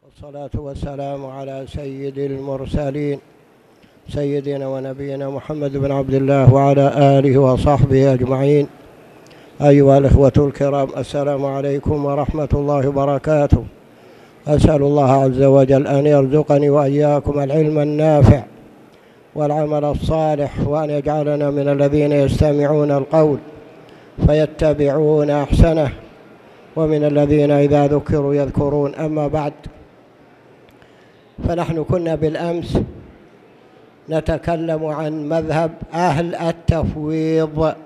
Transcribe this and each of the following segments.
والصلاة والسلام على سيد المرسلين سيدنا ونبينا محمد بن عبد الله وعلى آله وصحبه أجمعين. أيها الإخوة الكرام، السلام عليكم ورحمة الله وبركاته. أسأل الله عز وجل أن يرزقني وإياكم العلم النافع والعمل الصالح، وأن يجعلنا من الذين يستمعون القول فيتبعون أحسنه، ومن الذين إذا ذكروا يذكرون. أما بعد، فنحن كنا بالأمس نتكلم عن مذهب أهل التفويض،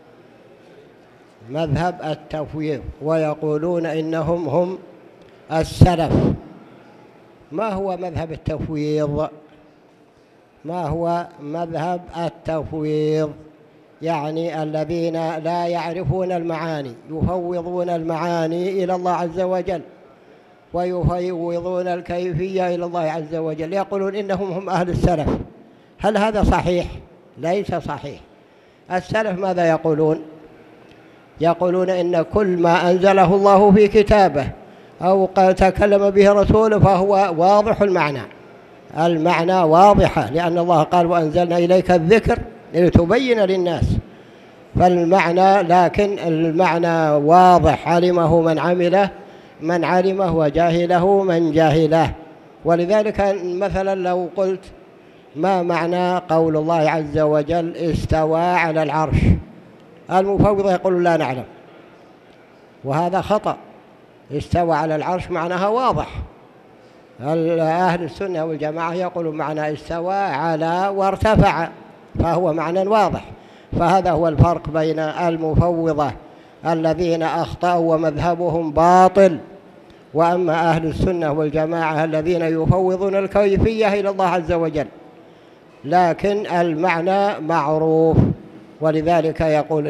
مذهب التفويض، ويقولون إنهم هم السلف. ما هو مذهب التفويض؟ ما هو مذهب التفويض؟ يعني الذين لا يعرفون المعاني، يفوضون المعاني إلى الله عز وجل، ويفوضون الكيفية إلى الله عز وجل، يقولون إنهم هم أهل السلف. هل هذا صحيح؟ ليس صحيح. السلف ماذا يقولون؟ يقولون إن كل ما أنزله الله في كتابه أو تكلم به رسوله فهو واضح المعنى واضحة، لأن الله قال وأنزلنا إليك الذكر لتبين للناس. فالمعنى، لكن المعنى واضح، علمه من علمه وجاهله من جاهله. ولذلك مثلا لو قلت ما معنى قول الله عز وجل استوى على العرش، المفوضة يقولون لا نعلم، وهذا خطأ. استوى على العرش معناها واضح. أهل السنة والجماعة يقولون معنى استوى على وارتفع، فهو معنى واضح. فهذا هو الفرق بين المفوضة الذين أخطأوا ومذهبهم باطل، وأما أهل السنة والجماعة الذين يفوضون الكيفية إلى الله عز وجل، لكن المعنى معروف. ولذلك يقول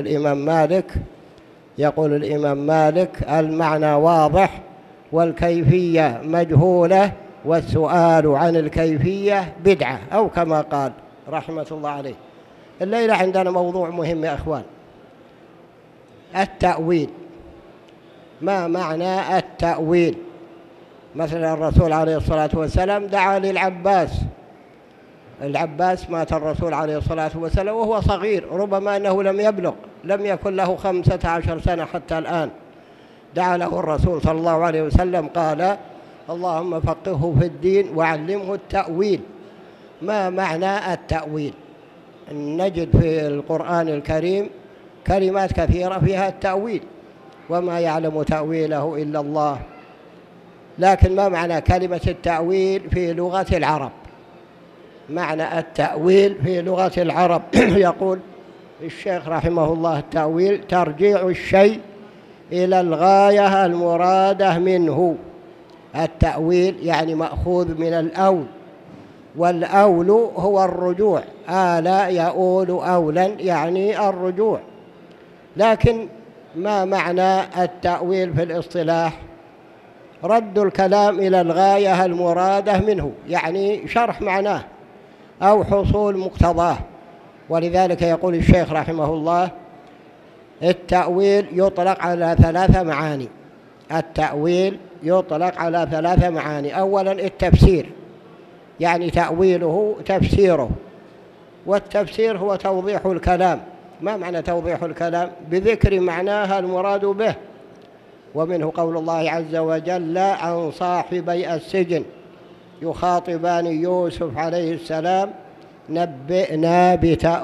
الإمام مالك المعنى واضح والكيفية مجهولة، والسؤال عن الكيفية بدعة، أو كما قال رحمة الله عليه. الليلة عندنا موضوع مهم يا أخوان، التأويل. ما معنى التأويل؟ مثلا الرسول عليه الصلاة والسلام دعا العباس مات الرسول عليه الصلاة والسلام وهو صغير، ربما أنه لم يكن له 15 سنة حتى الآن. دعا له الرسول صلى الله عليه وسلم، قال اللهم فقهه في الدين وعلمه التأويل. ما معنى التأويل؟ نجد في القرآن الكريم كلمات كثيرة فيها التأويل، وما يعلم تأويله إلا الله. لكن ما معنى كلمة التأويل في لغة العرب؟ معنى التأويل في لغة العرب يقول الشيخ رحمه الله: التأويل ترجيع الشيء إلى الغاية المرادة منه. التأويل يعني مأخوذ من الأول، والأول هو الرجوع، آل يؤول أولا يعني الرجوع. لكن ما معنى التأويل في الاصطلاح؟ رد الكلام إلى الغاية المرادة منه، يعني شرح معناه أو حصول مقتضاه. ولذلك يقول الشيخ رحمه الله: التأويل يطلق على 3 معاني. التأويل يطلق على 3 معاني. أولا التفسير، يعني تأويله تفسيره، والتفسير هو توضيح الكلام. ما معنى توضيح الكلام؟ بذكر معناها المراد به. ومنه قول الله عز وجل عن صاحبي السجن يخاطبان يوسف عليه السلام: نبئنا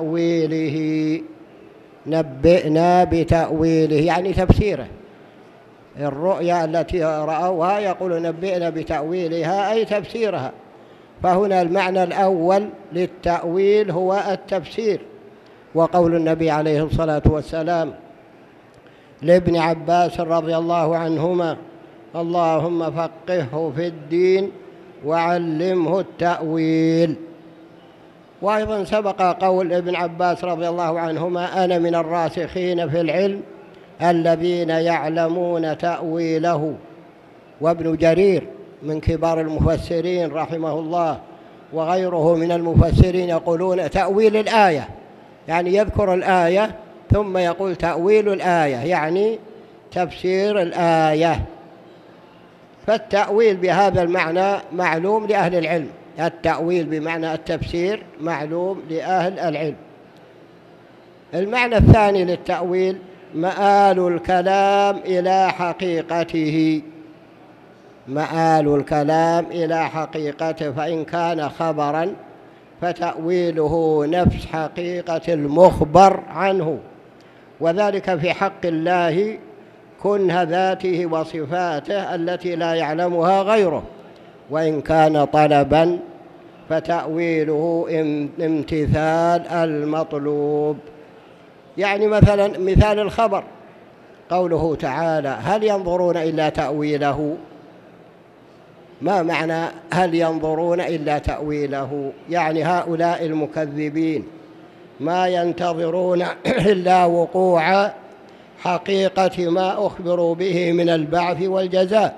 بتأويله، يعني تفسيره. الرؤيا التي رأوها يقول نبئنا بتأويلها، أي تفسيرها. فهنا المعنى الأول للتأويل هو التفسير. وقول النبي عليه الصلاة والسلام لابن عباس رضي الله عنهما: اللهم فقهه في الدين وعلمه التأويل. وأيضا سبق قول ابن عباس رضي الله عنهما: أنا من الراسخين في العلم الذين يعلمون تأويله. وابن جرير من كبار المفسرين رحمه الله وغيره من المفسرين يقولون تأويل الآية، يعني يذكر الآية ثم يقول تأويل الآية، يعني تفسير الآية. فالتأويل بهذا المعنى معلوم لأهل العلم، التأويل بمعنى التفسير معلوم لأهل العلم. المعنى الثاني للتأويل مآل الكلام إلى حقيقته، مآل الكلام إلى حقيقته، فإن كان خبرا فتأويله نفس حقيقة المخبر عنه، وذلك في حق الله كنه ذاته وصفاته التي لا يعلمها غيره. وإن كان طلبا فتأويله امتثال المطلوب. يعني مثلا مثال الخبر قوله تعالى هل ينظرون إلا تأويله. ما معنى هل ينظرون إلا تأويله؟ يعني هؤلاء المكذبين ما ينتظرون إلا وقوع حقيقة ما أخبروا به من البعث والجزاء.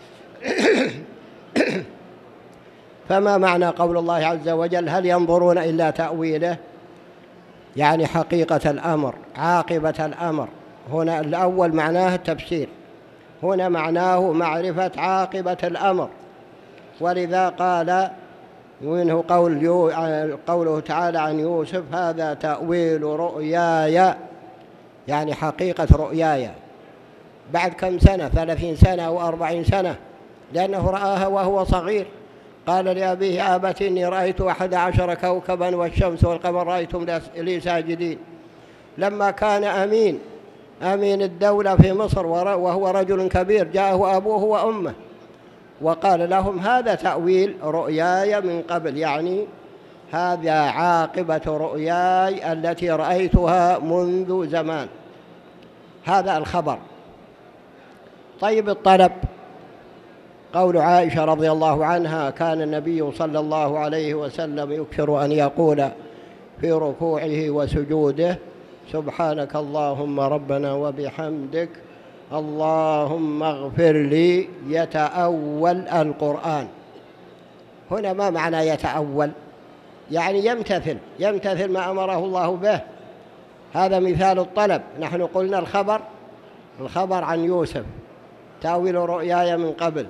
فما معنى قول الله عز وجل هل ينظرون إلا تأويله؟ يعني حقيقة الأمر، عاقبة الأمر. هنا الأول معناه التفسير، هنا معناه معرفة عاقبة الأمر. ولذا قال منه قوله تعالى عن يوسف هذا تأويل رؤياي، يعني حقيقة رؤياي بعد كم سنة، 30 سنة أو 40 سنة، لأنه رآها وهو صغير. قال لأبيه آبت إني رأيت 11 كوكبا والشمس والقمر رأيتم لي ساجدين. لما كان أمين الدولة في مصر وهو رجل كبير جاءه أبوه وأمه وقال لهم هذا تأويل رؤياي من قبل، يعني هذا عاقبة رؤياي التي رأيتها منذ زمان. هذا الخبر. طيب الطلب، قول عائشة رضي الله عنها كان النبي صلى الله عليه وسلم يكثر أن يقول في ركوعه وسجوده سبحانك اللهم ربنا وبحمدك اللهم اغفر لي، يتأول القرآن. هنا ما معنى يتأول؟ يعني يمتثل ما أمره الله به. هذا مثال الطلب. نحن قلنا الخبر عن يوسف تأويل رؤياي من قبل،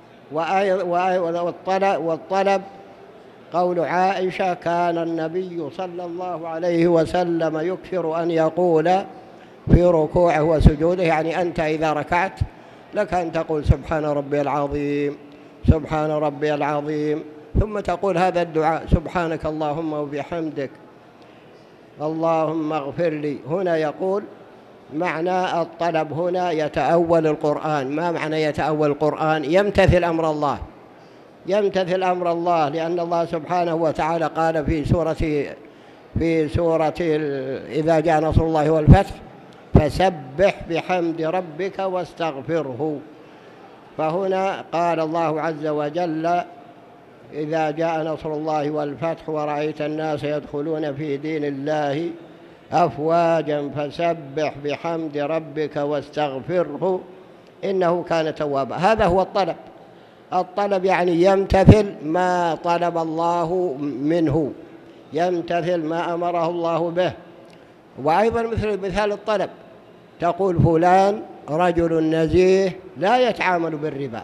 والطلب قول عائشة كان النبي صلى الله عليه وسلم يكثر أن يقول في ركوعه وسجوده، يعني أنت إذا ركعت لك أن تقول سبحان ربي العظيم سبحان ربي العظيم، ثم تقول هذا الدعاء سبحانك اللهم وبحمدك اللهم اغفر لي. هنا يقول معنى الطلب هنا يتأول القرآن. ما معنى يتأول القرآن؟ يمتثل أمر الله، يمتثل أمر الله، لأن الله سبحانه وتعالى قال في سورة إذا جاء نصر الله والفتح فسبح بحمد ربك واستغفره. فهنا قال الله عز وجل إذا جاء نصر الله والفتح ورأيت الناس يدخلون في دين الله أفواجا فسبح بحمد ربك واستغفره إنه كان توابا. هذا هو الطلب. الطلب يعني يمتثل ما طلب الله منه، يمتثل ما أمره الله به. وأيضا مثال الطلب تقول فلان رجل نزيه لا يتعامل بالربا،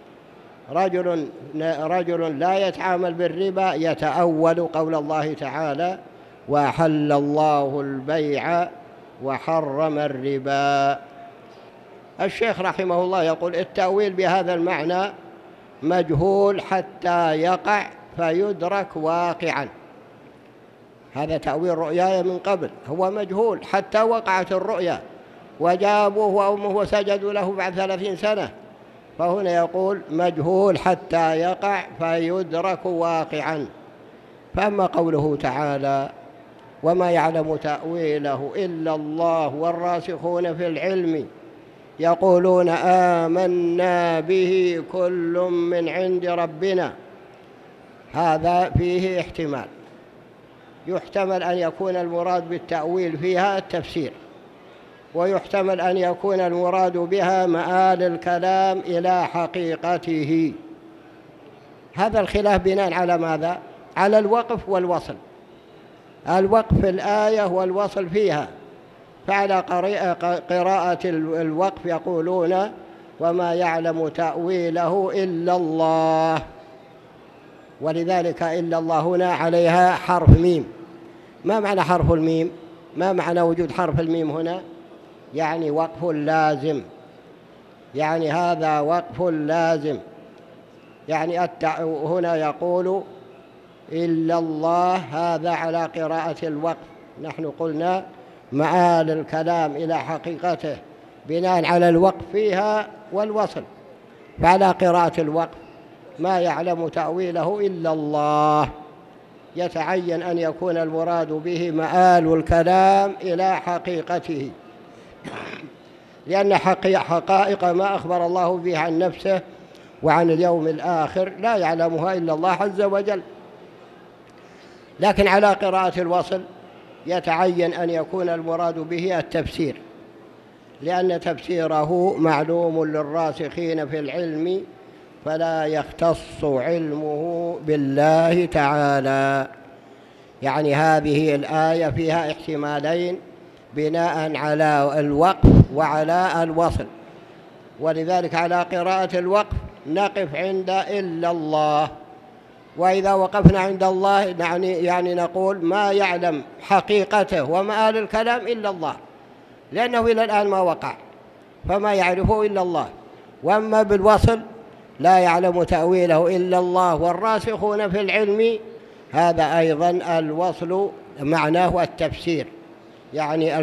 رجل لا يتعامل بالربا يتأول قول الله تعالى وأحل الله البيع وحرم الربا. الشيخ رحمه الله يقول التأويل بهذا المعنى مجهول حتى يقع فيدرك واقعا. هذا تأويل رؤياي من قبل، هو مجهول حتى وقعت الرؤيا وجابوه وأمه وسجدوا له بعد 30 سنة. فهنا يقول مجهول حتى يقع فيدرك واقعا. فأما قوله تعالى وما يعلم تأويله إلا الله والراسخون في العلم يقولون آمنا به كل من عند ربنا، هذا فيه احتمال. يحتمل أن يكون المراد بالتأويل فيها التفسير، ويحتمل أن يكون المراد بها مآل الكلام إلى حقيقته. هذا الخلاف بناء على ماذا؟ على الوقف والوصل. الوقف في الآية والوصل فيها. فعلى قراءة الوقف يقولون وما يعلم تأويله إلا الله. ولذلك إلا الله هنا عليها حرف ميم. ما معنى حرف الميم؟ ما معنى وجود حرف الميم هنا؟ يعني وقف لازم، يعني هذا وقف لازم. يعني هنا يقول إلا الله، هذا على قراءة الوقف. نحن قلنا مآل الكلام إلى حقيقته بناء على الوقف فيها والوصل، فعلى قراءة الوقف ما يعلم تأويله إلا الله، يتعين أن يكون المراد به مآل الكلام إلى حقيقته، لأن حقائق ما أخبر الله به عن نفسه وعن اليوم الآخر لا يعلمها إلا الله عز وجل. لكن على قراءة الوصل يتعين أن يكون المراد به التفسير، لأن تفسيره معلوم للراسخين في العلم، فلا يختص علمه بالله تعالى. يعني هذه الآية فيها احتمالين بناء على الوقف وعلى الوصل، ولذلك على قراءة الوقف نقف عند إلا الله. وإذا وقفنا عند الله يعني نقول ما يعلم حقيقته ومآل الكلام إلا الله، لأنه إلى الآن ما وقع، فما يعرفه إلا الله. وأما بالوصل لا يعلم تأويله إلا الله والراسخون في العلم، هذا أيضا الوصل معناه التفسير، يعني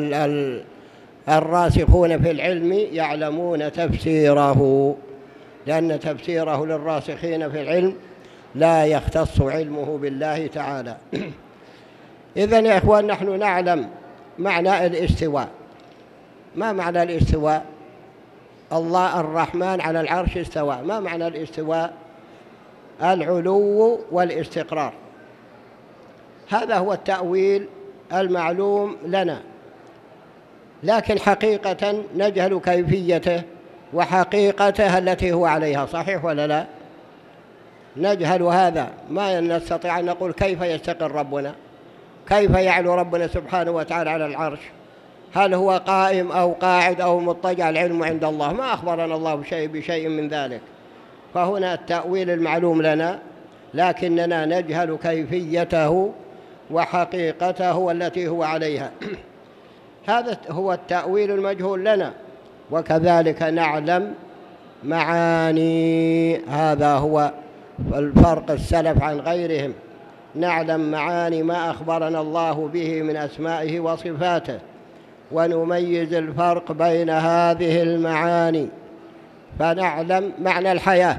الراسخون في العلم يعلمون تفسيره، لأن تفسيره للراسخين في العلم لا يختص علمه بالله تعالى. إذن يا إخوان نحن نعلم معنى الاستواء. ما معنى الاستواء؟ الله الرحمن على العرش استوى. ما معنى الاستواء؟ العلو والاستقرار. هذا هو التأويل المعلوم لنا، لكن حقيقة نجهل كيفيته وحقيقته التي هو عليها، صحيح ولا لا؟ نجهل هذا، ما نستطيع أن نقول كيف يستقر ربنا، كيف يعلو ربنا سبحانه وتعالى على العرش، هل هو قائم أو قاعد أو مضطجع، العلم عند الله، ما أخبرنا الله بشيء من ذلك. فهنا التأويل المعلوم لنا، لكننا نجهل كيفيته وحقيقته التي هو عليها. هذا هو التأويل المجهول لنا. وكذلك نعلم معاني، هذا هو الفرق السلف عن غيرهم، نعلم معاني ما أخبرنا الله به من أسمائه وصفاته، ونميز الفرق بين هذه المعاني، فنعلم معنى الحياة،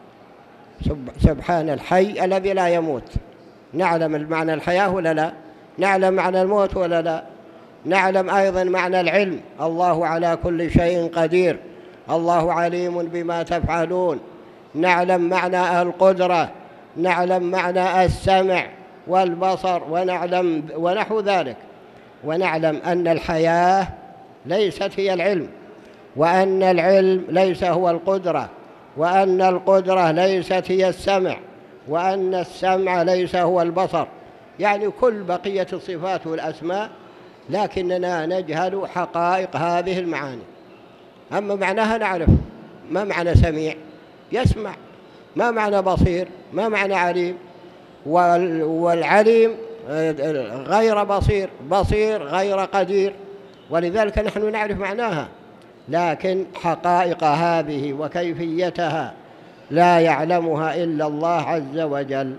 سبحان الحي الذي لا يموت. نعلم معنى الحياة ولا لا؟ نعلم معنى الموت ولا لا؟ نعلم أيضا معنى العلم، الله على كل شيء قدير، الله عليم بما تفعلون. نعلم معنى القدرة، نعلم معنى السمع والبصر، ونعلم ونحو ذلك. ونعلم أن الحياة ليست هي العلم، وأن العلم ليس هو القدرة، وأن القدرة ليست هي السمع، وأن السمع ليس هو البصر، يعني كل بقية الصفات والأسماء، لكننا نجهل حقائق هذه المعاني. أما معناها نعرف. ما معنى سميع؟ يسمع. ما معنى بصير؟ ما معنى عليم؟ والعليم غير بصير، بصير غير قدير، ولذلك نحن نعرف معناها، لكن حقائق هذه وكيفيتها لا يعلمها إلا الله عز وجل.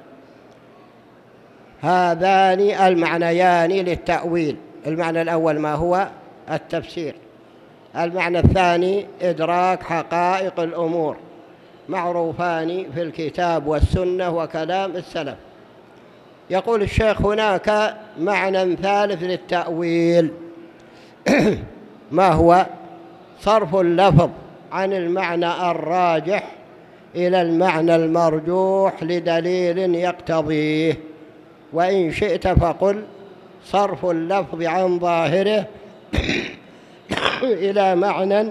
هذان المعنيان للتأويل. المعنى الأول ما هو؟ التفسير. المعنى الثاني إدراك حقائق الأمور، معروفان في الكتاب والسنة وكلام السلف. يقول الشيخ هناك معنى ثالث للتأويل ما هو؟ صرف اللفظ عن المعنى الراجح إلى المعنى المرجوح لدليل يقتضيه. وإن شئت فقل صرف اللفظ عن ظاهره إلى معنى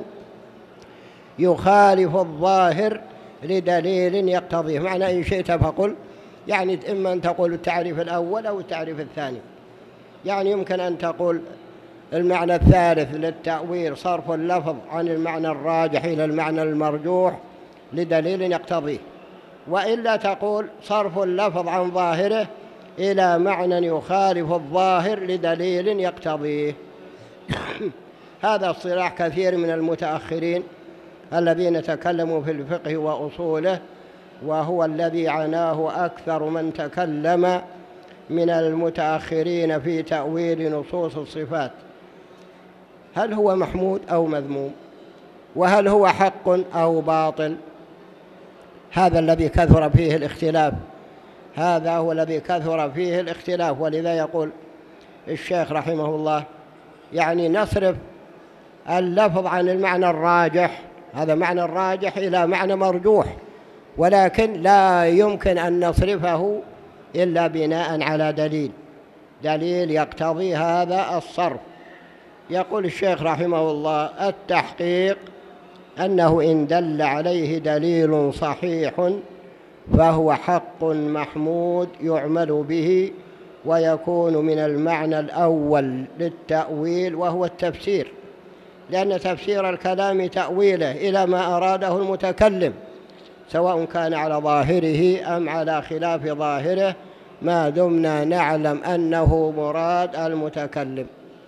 يخالف الظاهر لدليل يقتضيه. معنى إن شئت فقل يعني إما أن تقول التعريف الأول أو التعريف الثاني. يعني يمكن أن تقول المعنى الثالث للتأويل صرف اللفظ عن المعنى الراجح إلى المعنى المرجوح لدليل يقتضيه، وإلا تقول صرف اللفظ عن ظاهره إلى معنى يخالف الظاهر لدليل يقتضيه. هذا اصطلاح كثير من المتأخرين الذين تكلموا في الفقه وأصوله، وهو الذي عناه أكثر من تكلم من المتأخرين في تأويل نصوص الصفات. هل هو محمود أو مذموم؟ وهل هو حق أو باطل؟ هذا الذي كثر فيه الاختلاف، هذا هو الذي كثر فيه الاختلاف. ولذا يقول الشيخ رحمه الله يعني نصرف اللفظ عن المعنى الراجح، هذا معنى الراجح، إلى معنى مرجوح، ولكن لا يمكن أن نصرفه إلا بناء على دليل يقتضي هذا الصرف. يقول الشيخ رحمه الله التحقيق أنه إن دل عليه دليل صحيح فهو حق محمود يعمل به، ويكون من المعنى الأول للتأويل وهو التفسير، لأن تفسير الكلام تأويله إلى ما أراده المتكلم، سواء كان على ظاهره أم على خلاف ظاهره، ما دمنا نعلم أنه مراد المتكلم.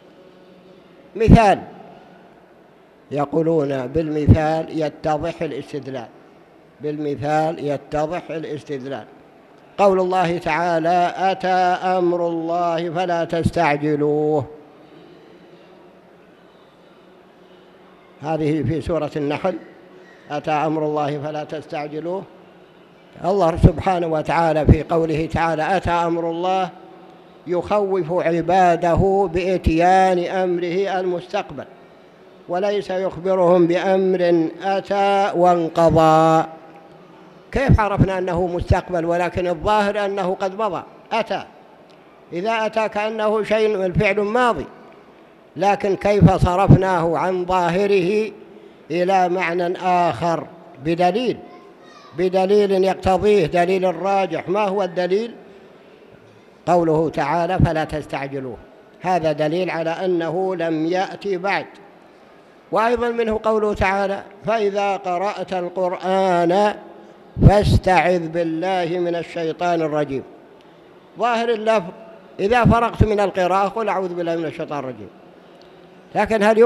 مثال، يقولون بالمثال يتضح الاستدلال، بالمثال يتضح الاستدلال. قول الله تعالى أتى أمر الله فلا تستعجلوه، هذه في سورة النحل، أتى أمر الله فلا تستعجلوه. الله سبحانه وتعالى في قوله تعالى أتى أمر الله يخوف عباده بإتيان أمره المستقبل، وليس يخبرهم بأمر أتى وانقضى. كيف عرفنا أنه مستقبل ولكن الظاهر أنه قد مضى؟ أتى، إذا أتى كأنه شيء الفعل ماضي، لكن كيف صرفناه عن ظاهره إلى معنى آخر بدليل يقتضيه، دليل الراجح. ما هو الدليل؟ قوله تعالى فلا تستعجلوه، هذا دليل على أنه لم يأتي بعد. وأيضا منه قوله تعالى فإذا قرأت القرآن فاستعذ بالله من الشيطان الرجيم. ظاهر اللفظ إذا فرغت من القراءة قل أعوذ بالله من الشيطان الرجيم، لكن هل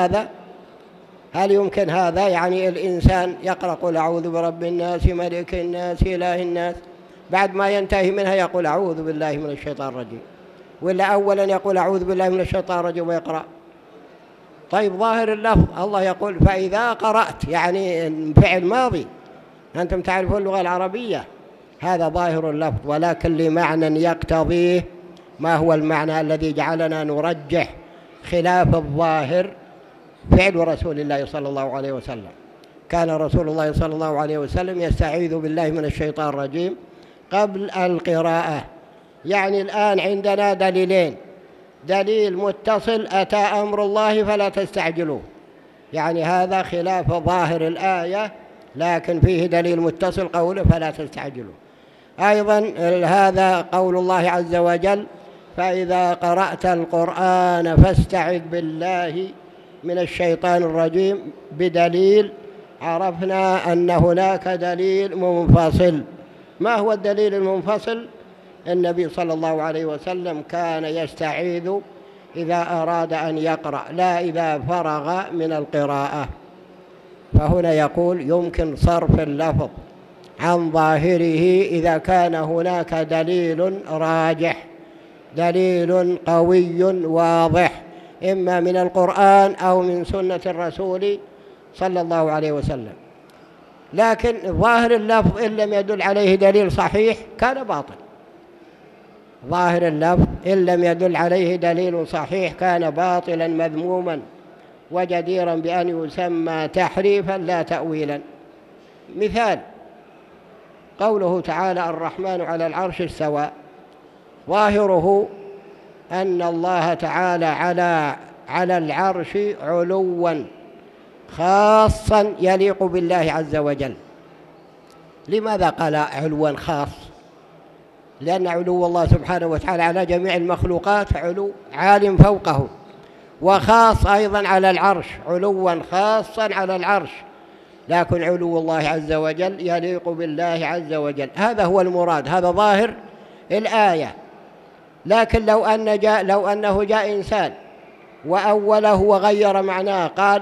يمكن هذا؟ يعني الإنسان يقرأ قل أعوذ برب الناس ملك الناس إله الناس، بعد ما ينتهي منها يقول أعوذ بالله من الشيطان الرجيم، ولا أولا يقول أعوذ بالله من الشيطان الرجيم ويقرأ؟ طيب ظاهر اللفظ الله يقول فإذا قرأت، يعني فعل ماضي، أنتم تعرفون اللغة العربية، هذا ظاهر اللفظ، ولكن لمعنى يقتضيه. ما هو المعنى الذي جعلنا نرجح خلاف الظاهر؟ فعل رسول الله صلى الله عليه وسلم. كان رسول الله صلى الله عليه وسلم يستعيذ بالله من الشيطان الرجيم قبل القراءة. يعني الآن عندنا دليلين، دليل متصل أتى أمر الله فلا تستعجلوه، يعني هذا خلاف ظاهر الآية، لكن فيه دليل متصل قوله فلا تستعجلوه. أيضا هذا قول الله عز وجل فإذا قرأت القرآن فاستعذ بالله من الشيطان الرجيم، بدليل عرفنا أن هناك دليل منفصل. ما هو الدليل المنفصل؟ النبي صلى الله عليه وسلم كان يستعيذ إذا أراد أن يقرأ، لا إذا فرغ من القراءة. فهنا يقول يمكن صرف اللفظ عن ظاهره إذا كان هناك دليل راجح، دليل قوي واضح، إما من القرآن أو من سنة الرسول صلى الله عليه وسلم. لكن ظاهر اللفظ إن لم يدل عليه دليل صحيح كان باطل. ظاهر اللفظ إن لم يدل عليه دليل صحيح كان باطلا مذموما وجديرا بأن يسمى تحريفا لا تأويلا. مثال قوله تعالى الرحمن على العرش استوى، ظاهره أن الله تعالى على العرش علوا خاصا يليق بالله عز وجل. لماذا قال علوا خاص؟ لأن علو الله سبحانه وتعالى على جميع المخلوقات علو عال فوقه، وخاص أيضا على العرش، علوا خاصا على العرش، لكن علو الله عز وجل يليق بالله عز وجل. هذا هو المراد، هذا ظاهر الآية. لكن لو أنه جاء إنسان وأوله وغير معناه، قال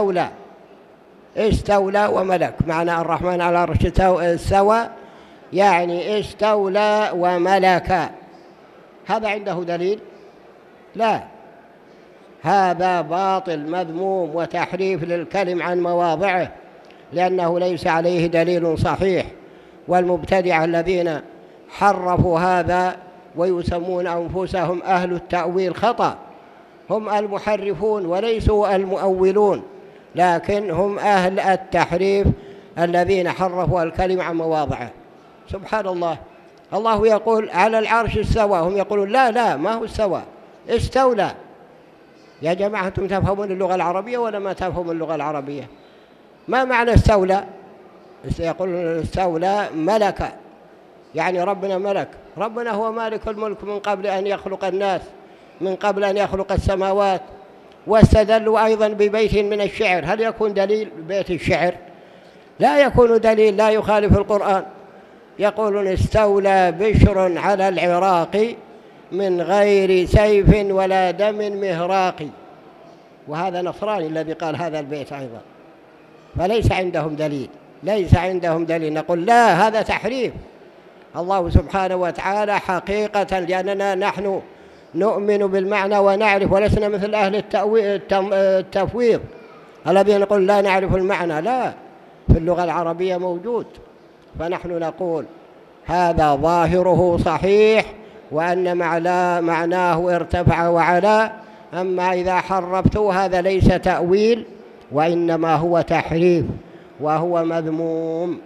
استولى وملك، معنى الرحمن على العرش استوى يعني استولى وملك، هذا عنده دليل؟ لا، هذا باطل مذموم وتحريف للكلم عن مواضعه، لأنه ليس عليه دليل صحيح. والمبتدعة الذين حرفوا هذا ويسمون أنفسهم أهل التأويل خطأ، هم المحرفون وليسوا المؤولون، لكن هم أهل التحريف الذين حرفوا الكلم عن مواضعه. سبحان الله، الله يقول على العرش استوى، هم يقولون لا ما هو استوى، استولى. يا جماعة أنتم تفهمون اللغة العربية ولا ما تفهمون اللغة العربية؟ ما معنى استولى؟ يقولون استولى ملك، يعني ربنا ملك، ربنا هو مالك الملك من قبل أن يخلق الناس، من قبل أن يخلق السماوات. واستدلوا أيضا ببيت من الشعر، هل يكون دليل بيت الشعر؟ لا يكون دليل، لا يخالف القرآن. يقولون استولى بشر على العراق من غير سيف ولا دم مهراق، وهذا نصراني الذي قال هذا البيت أيضا، فليس عندهم دليل، ليس عندهم دليل. نقول لا، هذا تحريف. الله سبحانه وتعالى حقيقة، لأننا نحن نؤمن بالمعنى ونعرف، ولسنا مثل أهل التفويض الذين يقول لا نعرف المعنى. لا، في اللغة العربية موجود، فنحن نقول هذا ظاهره صحيح، وأن معناه ارتفع وعلا. أما إذا حرفتوا هذا ليس تأويل، وإنما هو تحريف وهو مذموم.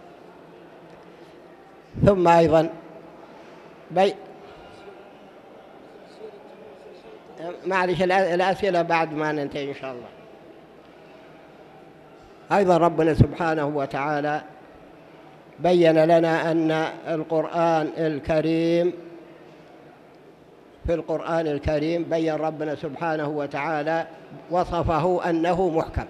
ثم أيضا معلش الأسئلة بعد ما ننتهي إن شاء الله. أيضا ربنا سبحانه وتعالى بين لنا أن القرآن الكريم، في القرآن الكريم بين ربنا سبحانه وتعالى وصفه أنه محكم،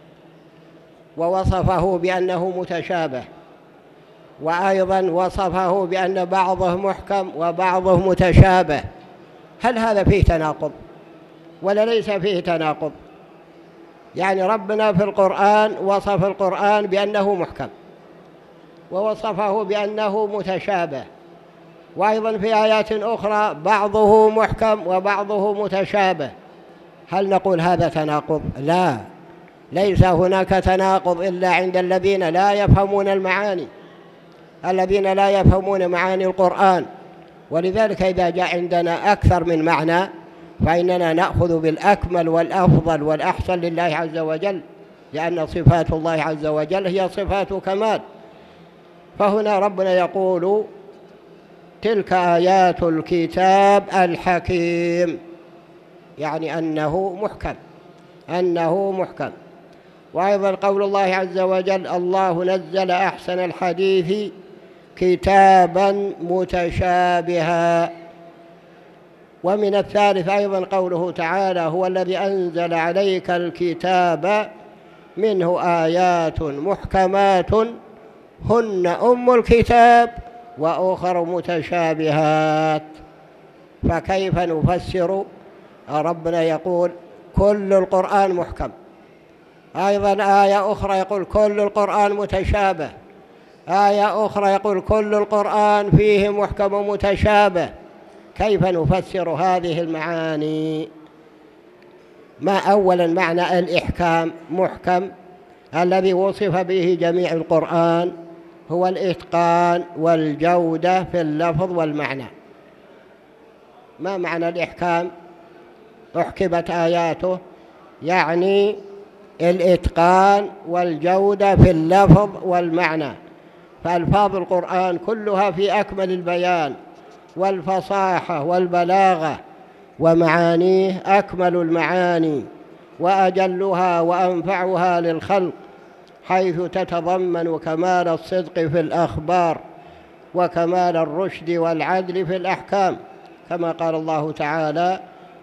ووصفه بأنه متشابه، وأيضا وصفه بأن بعضه محكم وبعضه متشابه. هل هذا فيه تناقض ولا ليس فيه تناقض؟ يعني ربنا في القرآن وصف القرآن بأنه محكم، ووصفه بأنه متشابه، وأيضا في آيات أخرى بعضه محكم وبعضه متشابه. هل نقول هذا تناقض؟ لا، ليس هناك تناقض إلا عند الذين لا يفهمون المعاني، الذين لا يفهمون معاني القرآن. ولذلك إذا جاء عندنا أكثر من معنى فإننا نأخذ بالأكمل والأفضل والأحسن لله عز وجل، لأن صفات الله عز وجل هي صفات كمال. فهنا ربنا يقول تلك آيات الكتاب الحكيم، يعني أنه محكم. وأيضا قول الله عز وجل الله نزل أحسن الحديث كتابا متشابها. ومن الثالث أيضا قوله تعالى هو الذي أنزل عليك الكتاب منه آيات محكمات هن أم الكتاب وأخر متشابهات. فكيف نفسر؟ ربنا يقول كل القرآن محكم، أيضا آية أخرى يقول كل القرآن متشابه، آية أخرى يقول كل القرآن فيه محكم ومتشابه. كيف نفسر هذه المعاني؟ ما أولا معنى الإحكام، محكم الذي وصف به جميع القرآن هو الإتقان والجودة في اللفظ والمعنى. ما معنى الإحكام؟ أحكمت آياته، يعني الإتقان والجودة في اللفظ والمعنى. فألفاظ القرآن كلها في أكمل البيان والفصاحة والبلاغة، ومعانيه أكمل المعاني وأجلها وأنفعها للخلق، حيث تتضمن كمال الصدق في الأخبار وكمال الرشد والعدل في الأحكام، كما قال الله تعالى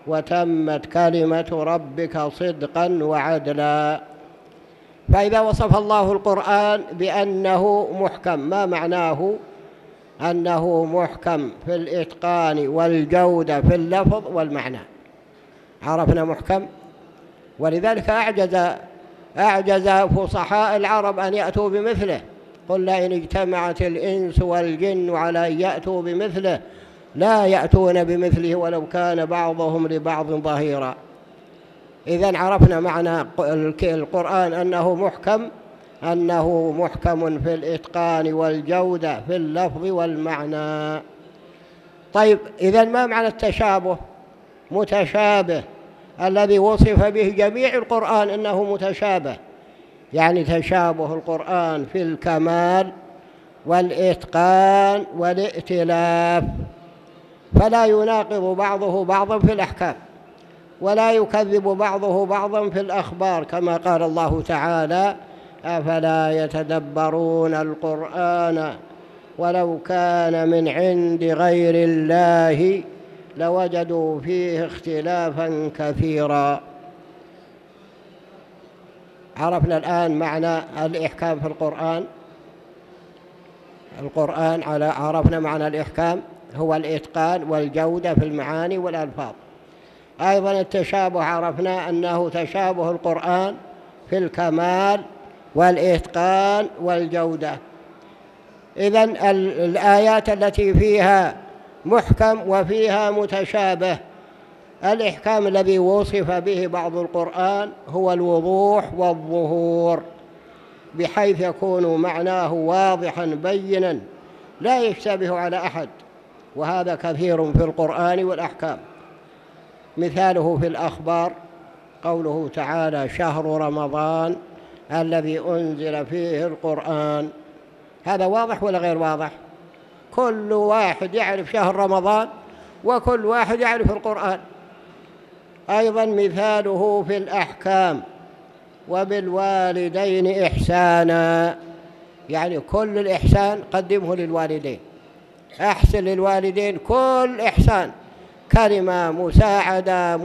وتمت كلمة ربك صدقا وعدلا. فإذا وصف الله القرآن بأنه محكم، ما معناه؟ أنه محكم في الإتقان والجودة في اللفظ والمعنى. عرفنا محكم، ولذلك أعجز فصحاء العرب أن يأتوا بمثله. قل لئن اجتمعت الإنس والجن على أن يأتوا بمثله لا يأتون بمثله ولو كان بعضهم لبعض ظهيرا. إذن عرفنا معنى القرآن أنه محكم في الإتقان والجودة في اللفظ والمعنى. طيب، إذن ما معنى التشابه؟ متشابه الذي وصف به جميع القرآن أنه متشابه، يعني تشابه القرآن في الكمال والإتقان والائتلاف، فلا يناقض بعضه بعضا في الأحكام، ولا يكذب بعضه بعضا في الأخبار، كما قال الله تعالى: أفلا يتدبرون القرآن ولو كان من عند غير الله لوجدوا فيه اختلافا كثيرا. عرفنا الآن معنى الإحكام في القرآن عرفنا معنى الإحكام هو الإتقان والجودة في المعاني والألفاظ. أيضا التشابه عرفنا أنه تشابه القرآن في الكمال والإتقان والجودة. إذن الآيات التي فيها محكم وفيها متشابه، الإحكام الذي وصف به بعض القرآن هو الوضوح والظهور، بحيث يكون معناه واضحا بينا لا يشتبه على أحد، وهذا كثير في القرآن والأحكام. مثاله في الأخبار قوله تعالى: شهر رمضان الذي أنزل فيه القرآن. هذا واضح ولا غير واضح؟ كل واحد يعرف شهر رمضان وكل واحد يعرف القرآن. أيضا مثاله في الأحكام: وبالوالدين إحسانا، يعني كل الإحسان قدمه للوالدين، أحسن للوالدين كل إحسان، كلمة، مساعدة،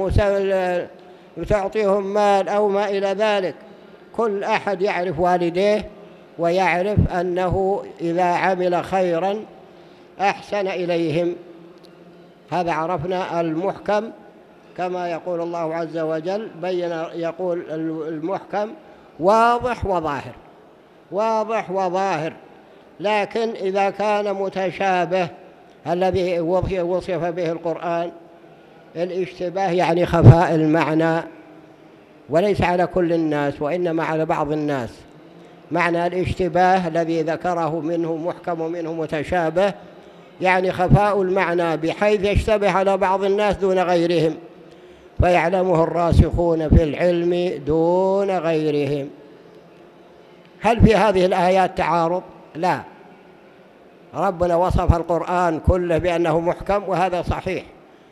تعطيهم مال أو ما إلى ذلك. كل أحد يعرف والديه ويعرف أنه إذا عمل خيرا أحسن إليهم. هذا عرفنا المحكم، كما يقول الله عز وجل يقول المحكم واضح وظاهر، واضح وظاهر. لكن إذا كان متشابه الذي وصف به القرآن، الاشتباه يعني خفاء المعنى، وليس على كل الناس وإنما على بعض الناس. معنى الاشتباه الذي ذكره منه محكم ومنه متشابه يعني خفاء المعنى بحيث يشتبه على بعض الناس دون غيرهم، فيعلمه الراسخون في العلم دون غيرهم. هل في هذه الآيات تعارض؟ لا، ربنا وصف القرآن كله بأنه محكم وهذا صحيح،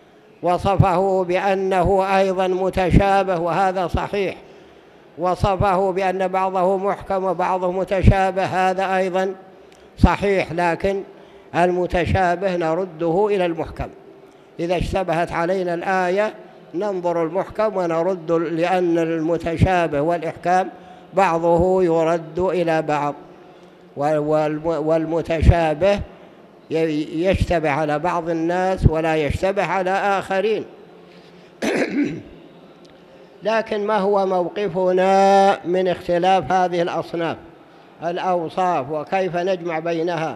وصفه بأنه أيضا متشابه وهذا صحيح، وصفه بأن بعضه محكم وبعضه متشابه هذا أيضا صحيح. لكن المتشابه نرده إلى المحكم. إذا اشتبهت علينا الآية ننظر المحكم ونرد، لأن المتشابه والإحكام بعضه يرد إلى بعض، والمتشابه يشتبه على بعض الناس ولا يشتبه على آخرين. لكن ما هو موقفنا من اختلاف هذه الأصناف الأوصاف وكيف نجمع بينها؟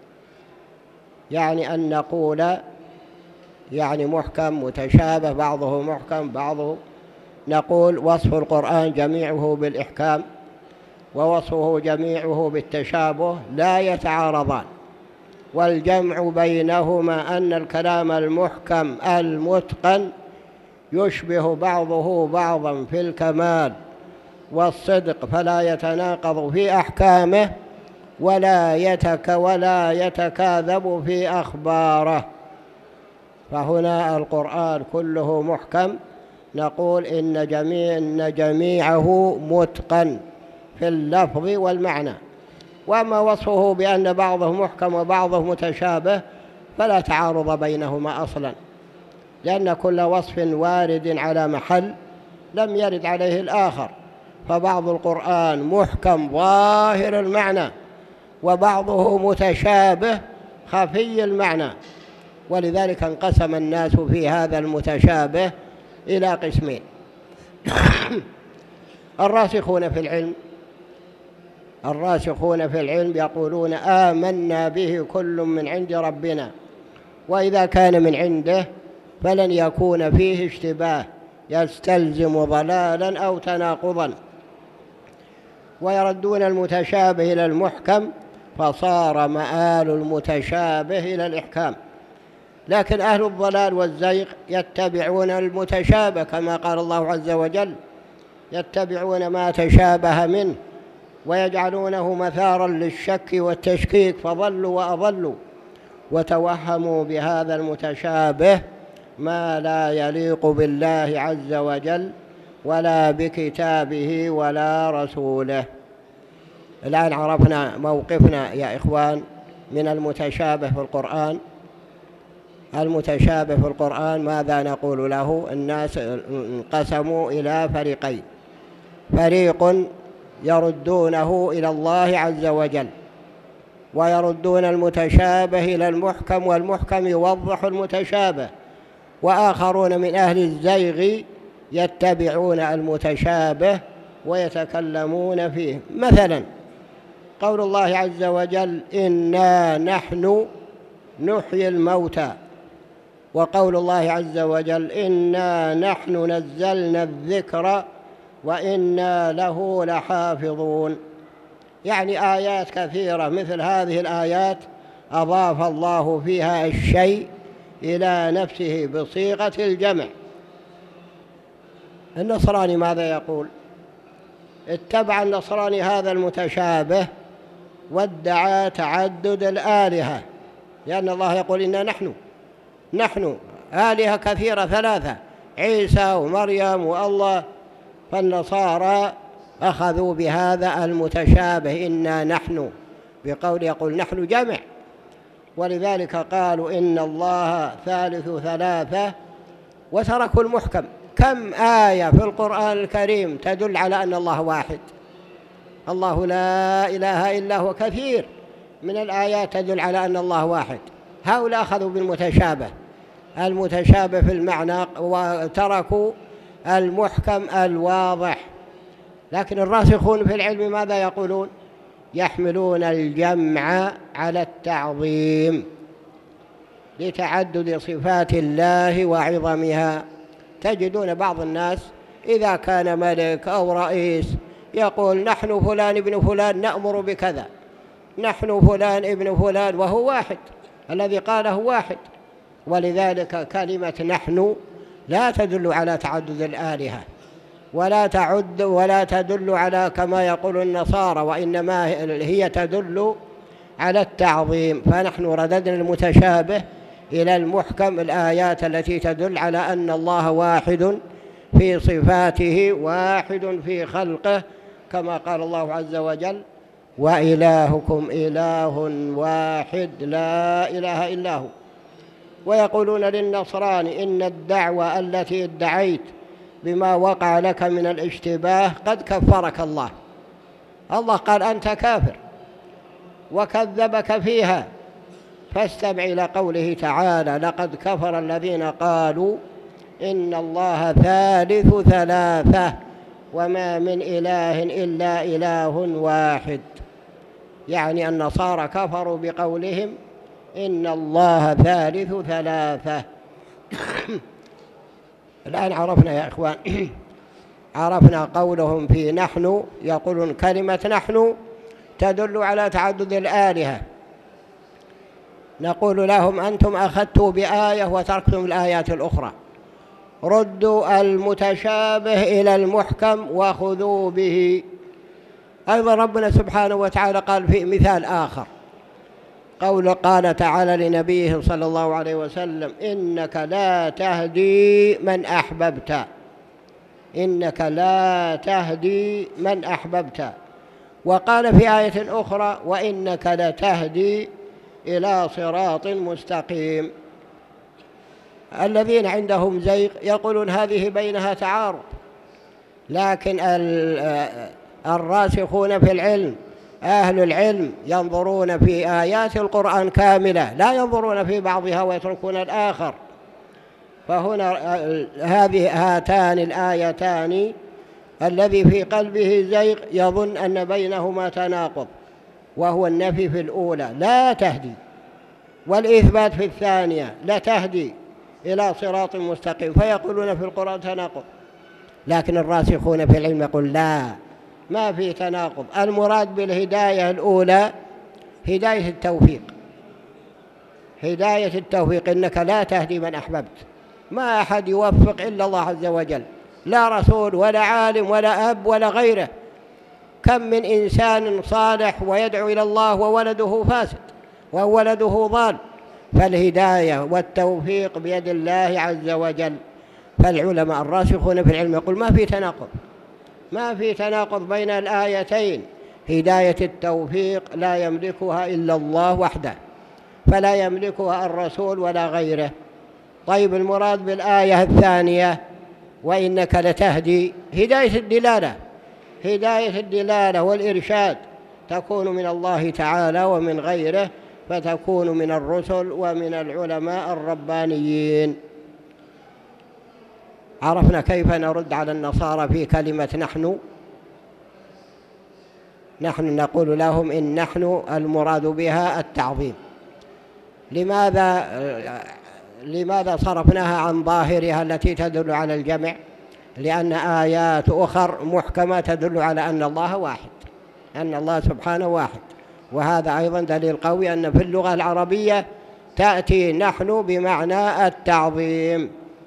يعني أن نقول يعني محكم متشابه، بعضه محكم بعضه. نقول وصف القرآن جميعه بالإحكام ووصفه جميعه بالتشابه لا يتعارضان، والجمع بينهما أن الكلام المحكم المتقن يشبه بعضه بعضا في الكمال والصدق، فلا يتناقض في أحكامه ولا يتكاذب في أخباره. فهنا القرآن كله محكم، نقول إن جميعه متقن في اللفظ والمعنى. وأما وصفه بأن بعضه محكم وبعضه متشابه فلا تعارض بينهما أصلا، لأن كل وصف وارد على محل لم يرد عليه الآخر، فبعض القرآن محكم ظاهر المعنى، وبعضه متشابه خفي المعنى، ولذلك انقسم الناس في هذا المتشابه إلى قسمين. الراسخون في العلم يقولون آمنا به كل من عند ربنا، وإذا كان من عنده فلن يكون فيه اشتباه يستلزم ضلالا أو تناقضا، ويردون المتشابه إلى المحكم، فصار مآل المتشابه إلى الإحكام. لكن أهل الضلال والزيغ يتبعون المتشابه كما قال الله عز وجل: يتبعون ما تشابه منه ويجعلونه مثارا للشك والتشكيك، فضلوا وأضلوا، وتوهموا بهذا المتشابه ما لا يليق بالله عز وجل ولا بكتابه ولا رسوله. الآن عرفنا موقفنا يا إخوان من المتشابه في القرآن. المتشابه في القرآن ماذا نقول له؟ الناس انقسموا إلى فريقين: فريق يردونه إلى الله عز وجل ويردون المتشابه إلى المحكم، والمحكم يوضح المتشابه، وآخرون من أهل الزيغ يتبعون المتشابه ويتكلمون فيه. مثلا قول الله عز وجل: إنا نحن نحيي الموتى، وقول الله عز وجل: إنا نحن نزلنا الذكر وإنا له لحافظون. يعني آيات كثيرة مثل هذه الآيات أضاف الله فيها الشيء إلى نفسه بصيغة الجمع. النصراني ماذا يقول؟ اتبع النصراني هذا المتشابه وادعى تعدد الآلهة، لأن الله يقول: إنا نحن آلهة كثيرة ثلاثة، عيسى ومريم والله. فالنصارى أخذوا بهذا المتشابه إنا نحن، بقول يقول نحن جمع، ولذلك قالوا إن الله ثالث ثلاثة وتركوا المحكم. كم آية في القرآن الكريم تدل على أن الله واحد؟ الله لا إله إلا هو. كثير من الآيات تدل على أن الله واحد. هؤلاء أخذوا بالمتشابه في المعنى وتركوا المحكم الواضح. لكن الراسخون في العلم ماذا يقولون؟ يحملون الجمع على التعظيم لتعدد صفات الله وعظمها. تجدون بعض الناس إذا كان ملك أو رئيس يقول: نحن فلان ابن فلان نأمر بكذا، نحن فلان ابن فلان، وهو واحد، الذي قاله واحد. ولذلك كلمة نحن لا تدل على تعدد الآلهة، ولا تدل على كما يقول النصارى، وإنما هي تدل على التعظيم. فنحن رددنا المتشابه إلى المحكم، الآيات التي تدل على أن الله واحد في صفاته، واحد في خلقه، كما قال الله عز وجل: وإلهكم إله واحد لا إله إلا هو. ويقولون للنصراني: إن الدعوة التي ادعيت بما وقع لك من الاشتباه قد كفرك الله. الله قال أنت كافر وكذبك فيها، فاستمع إلى قوله تعالى: لقد كفر الذين قالوا إن الله ثالث ثلاثة وما من إله إلا إله واحد. يعني النصارى كفروا بقولهم إن الله ثالث ثلاثة. الآن عرفنا يا إخوان، عرفنا قولهم في نحن، يقولون كلمة نحن تدل على تعدد الآلهة. نقول لهم: أنتم أخذتوا بآية وتركتم الآيات الأخرى. ردوا المتشابه إلى المحكم وخذوا به. أيضا ربنا سبحانه وتعالى قال في مثال آخر، قال تعالى لنبيه صلى الله عليه وسلم: إنك لا تهدي من أحببت، إنك لا تهدي من أحببت. وقال في آية أخرى: وإنك لتهدي إلى صراط مستقيم. الذين عندهم زيغ يقولون هذه بينها تعارض، لكن الراسخون في العلم أهل العلم ينظرون في آيات القرآن كاملة، لا ينظرون في بعضها ويتركون الآخر. فهنا هاتان الآيتان الذي في قلبه زيغ يظن أن بينهما تناقض، وهو النفي في الأولى لا تهدي، والإثبات في الثانية لا تهدي إلى صراط مستقيم، فيقولون في القرآن تناقض. لكن الراسخون في العلم يقول لا، ما في تناقض. المراد بالهداية الأولى هداية التوفيق، هداية التوفيق، إنك لا تهدي من أحببت، ما أحد يوفق إلا الله عز وجل، لا رسول ولا عالم ولا أب ولا غيره. كم من إنسان صالح ويدعو إلى الله وولده فاسد وولده ضال، فالهداية والتوفيق بيد الله عز وجل. فالعلماء الراسخون في العلم يقول ما في تناقض، ما في تناقض بين الآيتين. هداية التوفيق لا يملكها إلا الله وحده، فلا يملكها الرسول ولا غيره. طيب المراد بالآية الثانية وإنك لتهدي، هداية الدلالة، هداية الدلالة والإرشاد تكون من الله تعالى ومن غيره، فتكون من الرسل ومن العلماء الربانيين. عرفنا كيف نرد على النصارى في كلمة نحن نقول لهم إن نحن المراد بها التعظيم. لماذا صرفناها عن ظاهرها التي تدل على الجمع؟ لأن آيات أخر محكمة تدل على أن الله واحد، أن الله سبحانه واحد. وهذا أيضا دليل قوي أن في اللغة العربية تأتي نحن بمعنى التعظيم.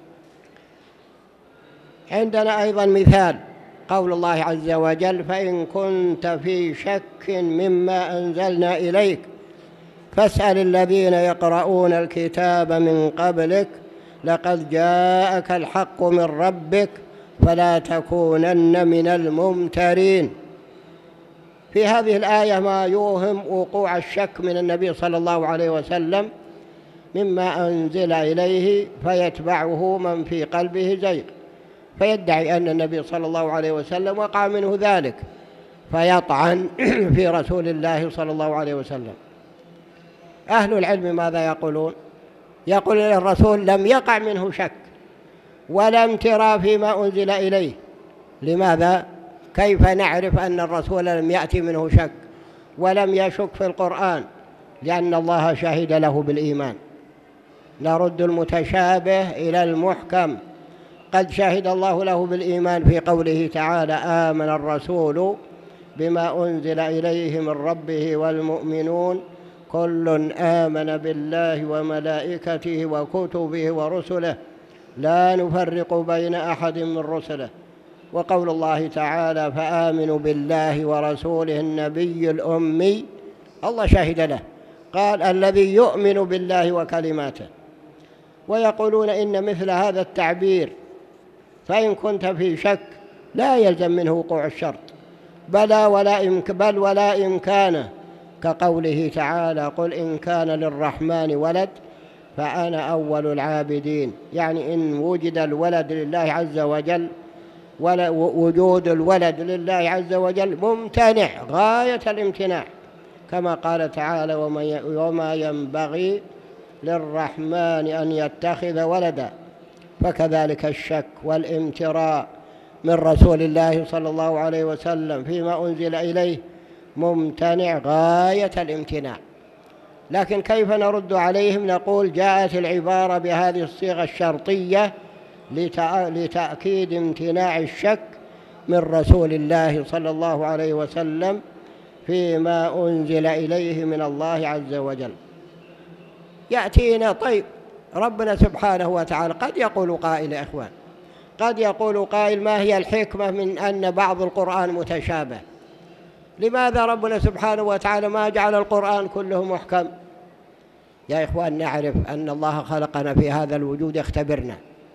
عندنا أيضا مثال قول الله عز وجل فإن كنت في شك مما أنزلنا إليك فاسأل الذين يقرؤون الكتاب من قبلك لقد جاءك الحق من ربك فلا تكونن من الممترين. في هذه الآية ما يوهم وقوع الشك من النبي صلى الله عليه وسلم مما أنزل إليه، فيتبعه من في قلبه زيغ، فيدعي أن النبي صلى الله عليه وسلم وقع منه ذلك، فيطعن في رسول الله صلى الله عليه وسلم. أهل العلم ماذا يقولون؟ يقول الرسول لم يقع منه شك ولا امتراء فيما أنزل إليه. لماذا؟ كيف نعرف أن الرسول لم يأتي منه شك ولم يشك في القرآن؟ لأن الله شهد له بالإيمان. نرد المتشابه إلى المحكم. قد شهد الله له بالإيمان في قوله تعالى آمن الرسول بما أنزل إليه من ربه والمؤمنون كل آمن بالله وملائكته وكتبه ورسله لا نفرق بين أحد من رسله. وقول الله تعالى فآمنوا بالله ورسوله النبي الأمي، الله شهد له، قال الذي يؤمن بالله وكلماته. ويقولون إن مثل هذا التعبير فإن كنت في شك لا يلزم منه وقوع الشرط، بل ولا إمكانه، كقوله تعالى قل إن كان للرحمن ولد فأنا أول العابدين. يعني إن وجد الولد لله عز وجل وجود الولد لله عز وجل ممتنع غاية الامتناع، كما قال تعالى وما ينبغي للرحمن أن يتخذ ولدا. فكذلك الشك والامتراء من رسول الله صلى الله عليه وسلم فيما أنزل إليه ممتنع غاية الامتناع. لكن كيف نرد عليهم؟ نقول جاءت العبارة بهذه الصيغة الشرطية لتأكيد امتناع الشك من رسول الله صلى الله عليه وسلم فيما أنزل إليه من الله عز وجل. يأتينا طيب ربنا سبحانه وتعالى قد يقول قائل يا إخوان، قد يقول قائل ما هي الحكمة من أن بعض القرآن متشابه؟ لماذا ربنا سبحانه وتعالى ما جعل القرآن كله محكم؟ يا إخوان نعرف أن الله خلقنا في هذا الوجود يختبرنا،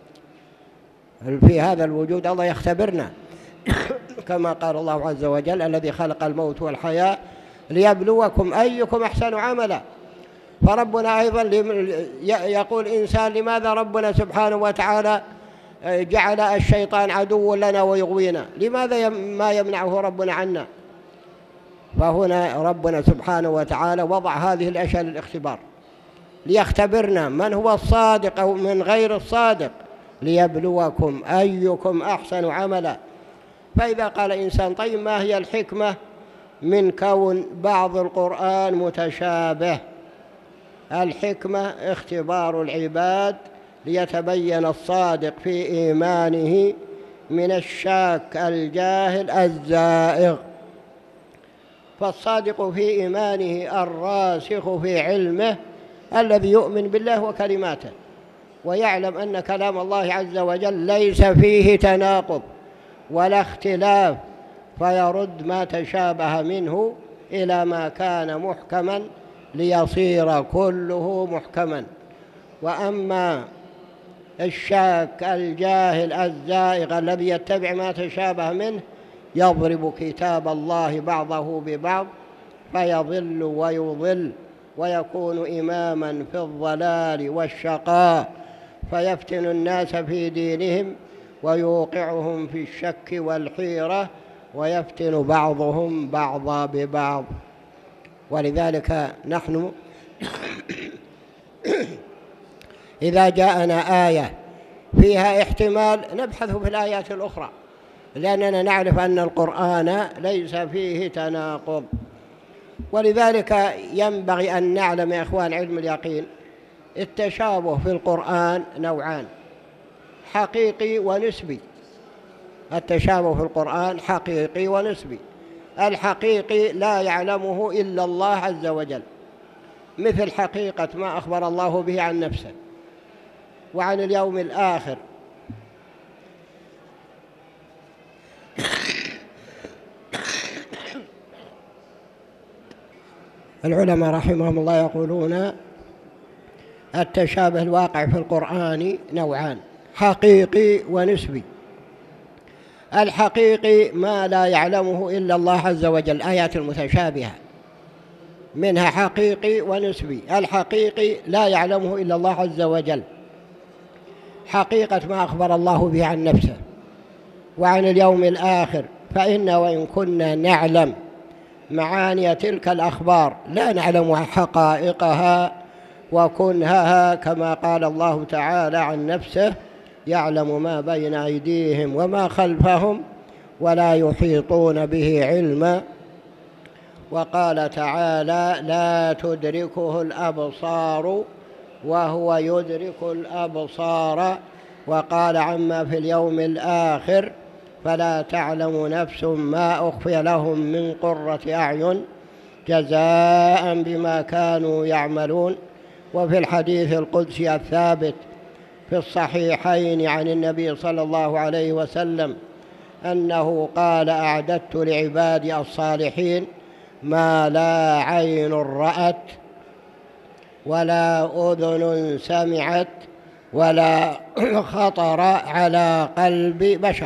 في هذا الوجود الله يختبرنا كما قال الله عز وجل الذي خلق الموت والحياة ليبلوكم أيكم أحسن عملا. فربنا أيضا يقول إنسان لماذا ربنا سبحانه وتعالى جعل الشيطان عدو لنا ويغوينا؟ لماذا ما يمنعه ربنا عنا؟ فهنا ربنا سبحانه وتعالى وضع هذه الأشياء للاختبار، ليختبرنا من هو الصادق أو من غير الصادق، ليبلوكم أيكم أحسن عملا. فإذا قال إنسان طيب ما هي الحكمة من كون بعض القرآن متشابه؟ الحكمة اختبار العباد ليتبين الصادق في إيمانه من الشاك الجاهل الزائغ. فالصادق في إيمانه الراسخ في علمه الذي يؤمن بالله وكلماته، ويعلم أن كلام الله عز وجل ليس فيه تناقض ولا اختلاف، فيرد ما تشابه منه إلى ما كان محكما ليصير كله محكما. وأما الشاك الجاهل الزائغ الذي يتبع ما تشابه منه يضرب كتاب الله بعضه ببعض فيضل ويضل، ويكون إماما في الضلال والشقاء، فيفتن الناس في دينهم ويوقعهم في الشك والحيرة، ويفتن بعضهم بعضا ببعض. ولذلك نحن إذا جاءنا آية فيها احتمال نبحث في الآيات الأخرى، لأننا نعرف أن القرآن ليس فيه تناقض. ولذلك ينبغي أن نعلم يا إخوان علم اليقين التشابه في القرآن نوعان: حقيقي ونسبي. التشابه في القرآن حقيقي ونسبي. الحقيقي لا يعلمه إلا الله عز وجل، مثل حقيقة ما أخبر الله به عن نفسه وعن اليوم الآخر. العلماء رحمهم الله يقولون التشابه الواقع في القرآن نوعان: حقيقي ونسبي. الحقيقي ما لا يعلمه إلا الله عز وجل، الآيات المتشابهة منها حقيقي ونسبي. الحقيقي لا يعلمه إلا الله عز وجل، حقيقة ما أخبر الله به عن نفسه وعن اليوم الآخر، فإن وإن كنا نعلم معاني تلك الأخبار لا نعلم حقائقها وكنهها، كما قال الله تعالى عن نفسه: يعلم ما بين أيديهم وما خلفهم ولا يحيطون به علما. وقال تعالى: لا تدركه الأبصار وهو يدرك الأبصار. وقال عما في اليوم الآخر: فلا تعلم نفس ما أخفي لهم من قرة أعين جزاء بما كانوا يعملون. وفي الحديث القدسي الثابت في الصحيحين عن النبي صلى الله عليه وسلم أنه قال: أعددت لعبادي الصالحين ما لا عين رأت ولا أذن سمعت ولا خطر على قلب بشر.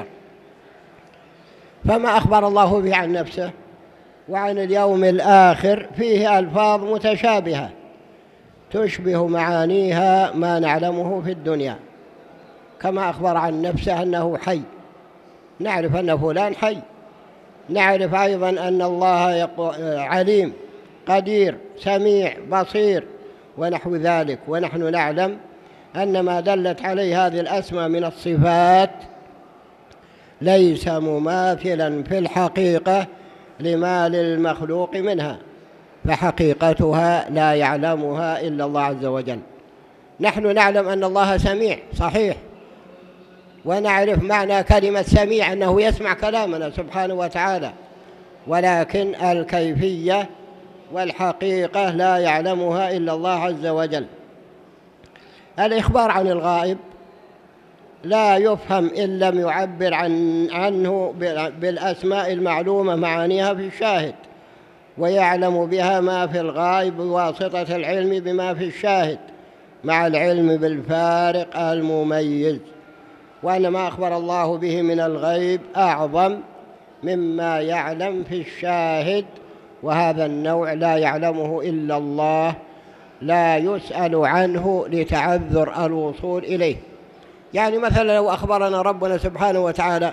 فما أخبر الله به عن نفسه وعن اليوم الآخر فيه ألفاظ متشابهة تشبه معانيها ما نعلمه في الدنيا، كما أخبر عن نفسه أنه حي، نعرف أن فلان حي. نعرف أيضا أن الله عليم قدير سميع بصير ونحو ذلك. ونحن نعلم أن ما دلت عليه هذه الأسماء من الصفات ليس مماثلا في الحقيقة لما للمخلوق منها، فحقيقتها لا يعلمها إلا الله عز وجل. نحن نعلم أن الله سميع صحيح، ونعرف معنى كلمة سميع أنه يسمع كلامنا سبحانه وتعالى، ولكن الكيفية والحقيقة لا يعلمها إلا الله عز وجل. الإخبار عن الغائب لا يفهم إن لم يعبر عنه بالأسماء المعلومة معانيها في الشاهد، ويعلم بها ما في الغائب بواسطة العلم بما في الشاهد مع العلم بالفارق المميز، وأن ما أخبر الله به من الغيب أعظم مما يعلم في الشاهد، وهذا النوع لا يعلمه إلا الله لا يسأل عنه لتعذر الوصول إليه. يعني مثلا لو أخبرنا ربنا سبحانه وتعالى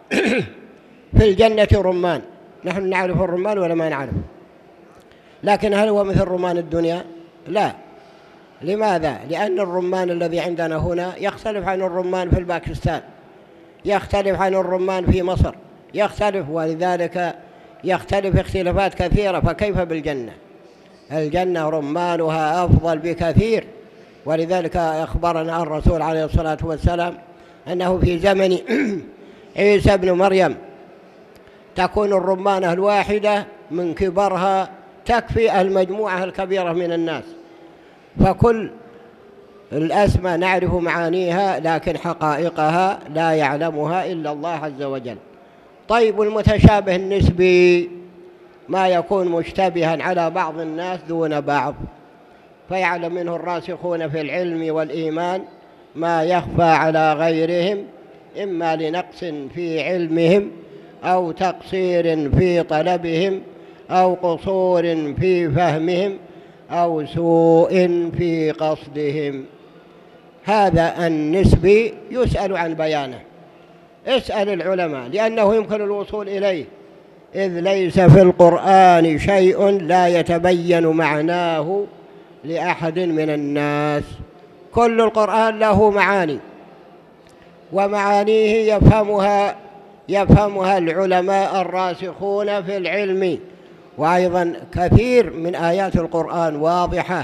في الجنة رمان، نحن نعرف الرمان ولا ما نعرف؟ لكن هل هو مثل رمان الدنيا؟ لا. لماذا؟ لأن الرمان الذي عندنا هنا يختلف عن الرمان في باكستان، يختلف عن الرمان في مصر، يختلف، ولذلك يختلف اختلافات كثيرة. فكيف بالجنة؟ الجنة رمانها أفضل بكثير. ولذلك أخبرنا الرسول عليه الصلاة والسلام أنه في زمن عيسى بن مريم تكون الرمانة الواحدة من كبرها تكفي المجموعة الكبيرة من الناس. فكل الأسماء نعرف معانيها، لكن حقائقها لا يعلمها إلا الله عز وجل. طيب، المتشابه النسبي ما يكون مشتبها على بعض الناس دون بعض، فيعلم منه الراسخون في العلم والإيمان ما يخفى على غيرهم، إما لنقص في علمهم أو تقصير في طلبهم أو قصور في فهمهم أو سوء في قصدهم. هذا النسبي يسأل عن بيانه. اسأل العلماء، لأنه يمكن الوصول إليه، إذ ليس في القرآن شيء لا يتبين معناه لأحد من الناس. كل القرآن له معاني، ومعانيه يفهمها العلماء الراسخون في العلم. وأيضا كثير من آيات القرآن واضحة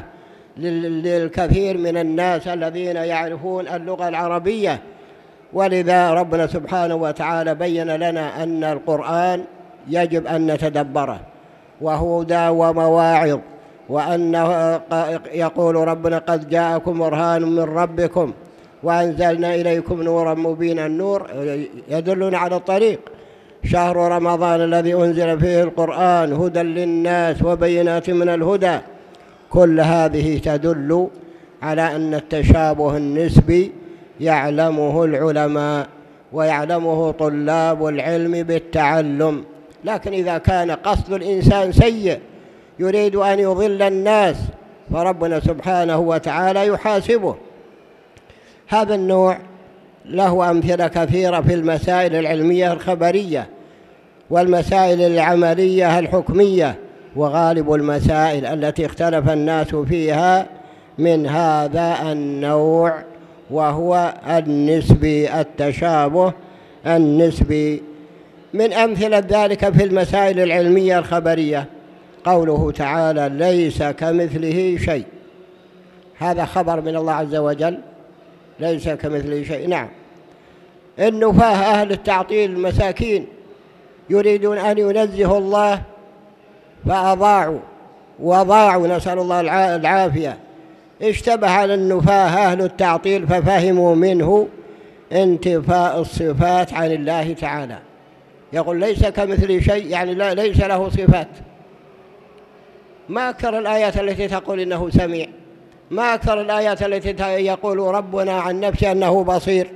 للكثير من الناس الذين يعرفون اللغة العربية. ولذا ربنا سبحانه وتعالى بين لنا أن القرآن يجب أن نتدبره، وهدى ومواعظ، وأنه يقول ربنا قد جاءكم برهان من ربكم وأنزلنا إليكم نورا مبينا. النور يدلنا على الطريق. شهر رمضان الذي أنزل فيه القرآن هدى للناس وبينات من الهدى. كل هذه تدل على أن التشابه النسبي يعلمه العلماء ويعلمه طلاب العلم بالتعلم. لكن إذا كان قصد الإنسان سيء يريد أن يضل الناس فربنا سبحانه وتعالى يحاسبه. هذا النوع له أمثلة كثيرة في المسائل العلمية الخبرية والمسائل العملية الحكمية. وغالب المسائل التي اختلف الناس فيها من هذا النوع، وهو النسبي، التشابه النسبي. من أمثلة ذلك في المسائل العلمية الخبرية قوله تعالى ليس كمثله شيء. هذا خبر من الله عز وجل، ليس كمثله شيء. نعم، النفاة أهل التعطيل المساكين يريدون أن ينزهوا الله وضاعوا، نسأل الله العافية. اشتبه على النفاة أهل التعطيل ففهموا منه انتفاء الصفات عن الله تعالى. يقول ليس كمثله شيء، يعني ليس له صفات. ما أكثر الآيات التي تقول إنه سميع، ما أكثر الآيات التي يقول ربنا عن نفسه أنه بصير.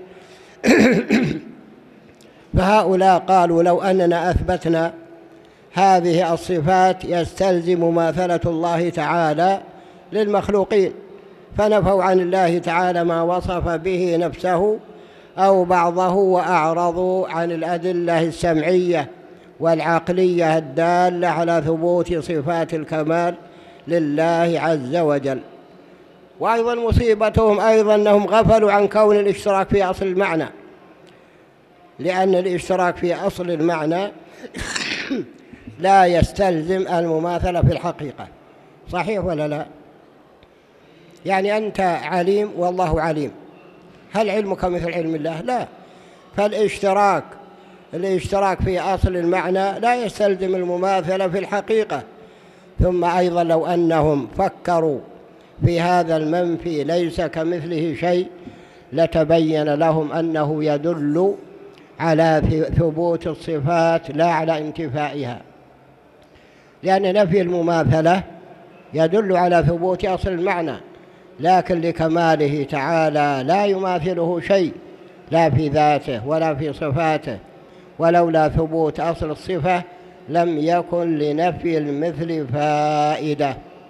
فهؤلاء قالوا لو أننا أثبتنا هذه الصفات يستلزم مماثلة الله تعالى للمخلوقين، فنفوا عن الله تعالى ما وصف به نفسه أو بعضه، وأعرضوا عن الأدلة السمعية والعقلية الدالة على ثبوت صفات الكمال لله عز وجل. وأيضا مصيبتهم أيضا أنهم غفلوا عن كون الاشتراك في أصل المعنى، لأن الاشتراك في أصل المعنى لا يستلزم المماثلة في الحقيقة. صحيح ولا لا؟ يعني أنت عليم والله عليم، هل علمك مثل علم الله؟ لا. فالاشتراك في أصل المعنى لا يستلزم المماثلة في الحقيقة. ثم أيضا لو أنهم فكروا في هذا المنفي ليس كمثله شيء لتبين لهم أنه يدل على ثبوت الصفات لا على انتفائها، لأن نفي المماثلة يدل على ثبوت أصل المعنى، لكن لكماله تعالى لا يماثله شيء لا في ذاته ولا في صفاته. ولولا ثبوت أصل الصفة لم يكن لنفي المثل فائدة.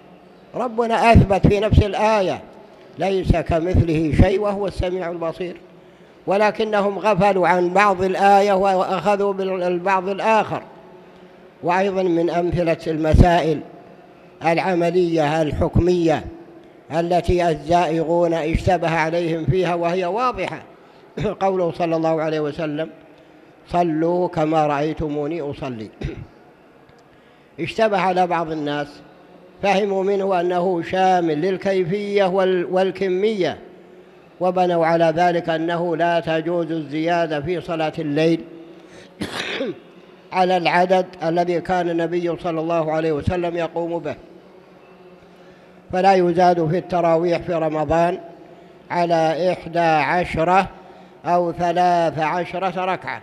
ربنا أثبت في نفس الآية: ليس كمثله شيء وهو السميع البصير. ولكنهم غفلوا عن بعض الآية وأخذوا بالبعض الآخر. وأيضا من أمثلة المسائل العملية الحكمية التي الزائغون اشتبه عليهم فيها وهي واضحة قوله صلى الله عليه وسلم: صلوا كما رأيتموني أصلي. اشتبه على بعض الناس، فهموا منه أنه شامل للكيفية والكمية، وبنوا على ذلك أنه لا تجوز الزيادة في صلاة الليل على العدد الذي كان النبي صلى الله عليه وسلم يقوم به، فلا يزاد في التراويح في رمضان على 11 أو 13 ركعة.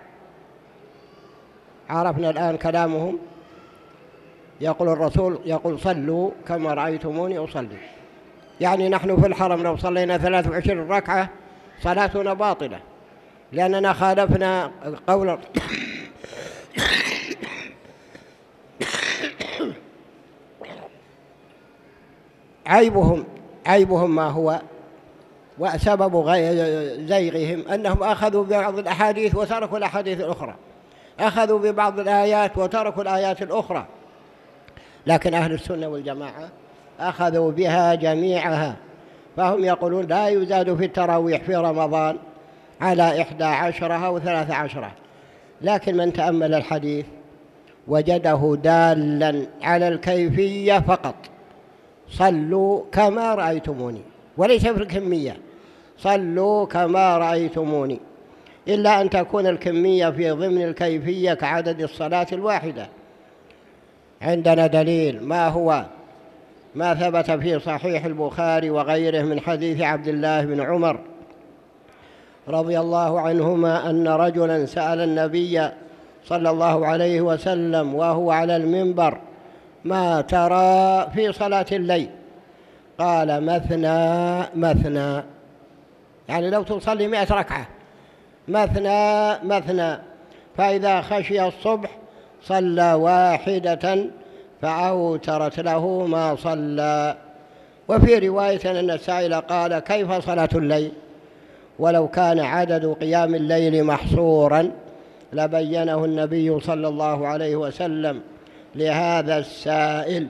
عرفنا الآن كلامهم. يقول الرسول يقول: صلوا كما رأيتموني أصلي. يعني نحن في الحرم لو صلينا 23 ركعة صلاتنا باطلة، لأننا خالفنا قول عيبهم ما هو، وسبب زيغهم أنهم أخذوا ببعض الأحاديث وتركوا الأحاديث الأخرى، أخذوا ببعض الآيات وتركوا الآيات الأخرى. لكن أهل السنة والجماعة أخذوا بها جميعها، فهم يقولون لا يزاد في التراويح في رمضان على 11 أو 13. لكن من تأمل الحديث وجده دالا على الكيفية فقط: صلوا كما رأيتموني، وليس في الكمية، صلوا كما رأيتموني، إلا أن تكون الكمية في ضمن الكيفية كعدد الصلاة الواحدة. عندنا دليل ما ثبت في صحيح البخاري وغيره من حديث عبد الله بن عمر رضي الله عنهما أن رجلا سأل النبي صلى الله عليه وسلم وهو على المنبر: ما ترى في صلاة الليل؟ قال: مثنى مثنى، يعني لو تصلي 100 ركعة مثنى مثنى، فإذا خشي الصبح صلى واحدة فأوترت له ما صلى. وفي رواية أن السائل قال: كيف صلاة الليل؟ ولو كان عدد قيام الليل محصورا لبينه النبي صلى الله عليه وسلم لهذا السائل.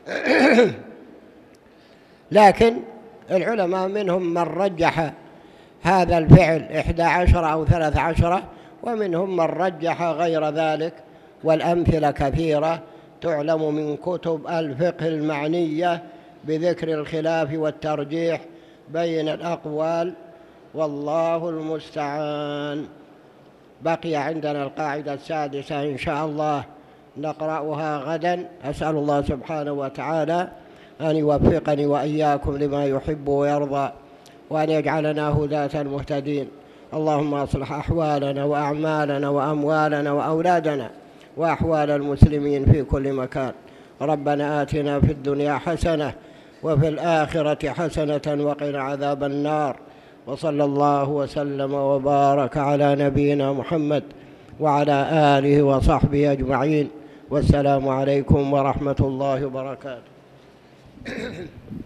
لكن العلماء منهم من رجح هذا الفعل 11 أو 13، ومنهم من رجح غير ذلك، والأمثلة كثيرة تعلم من كتب الفقه المعنية بذكر الخلاف والترجيح بين الأقوال، والله المستعان. بقي عندنا القاعدة السادسة إن شاء الله نقرأها غدا. أسأل الله سبحانه وتعالى أن يوفقني وإياكم لما يحب ويرضى، وأن يجعلنا هداة مهتدين. اللهم أصلح أحوالنا وأعمالنا وأموالنا وأولادنا وأحوال المسلمين في كل مكان. ربنا آتنا في الدنيا حسنة وفي الآخرة حسنة وقنا عذاب النار. وصلى الله وسلم وبارك على نبينا محمد وعلى آله وصحبه أجمعين، والسلام عليكم ورحمة الله وبركاته.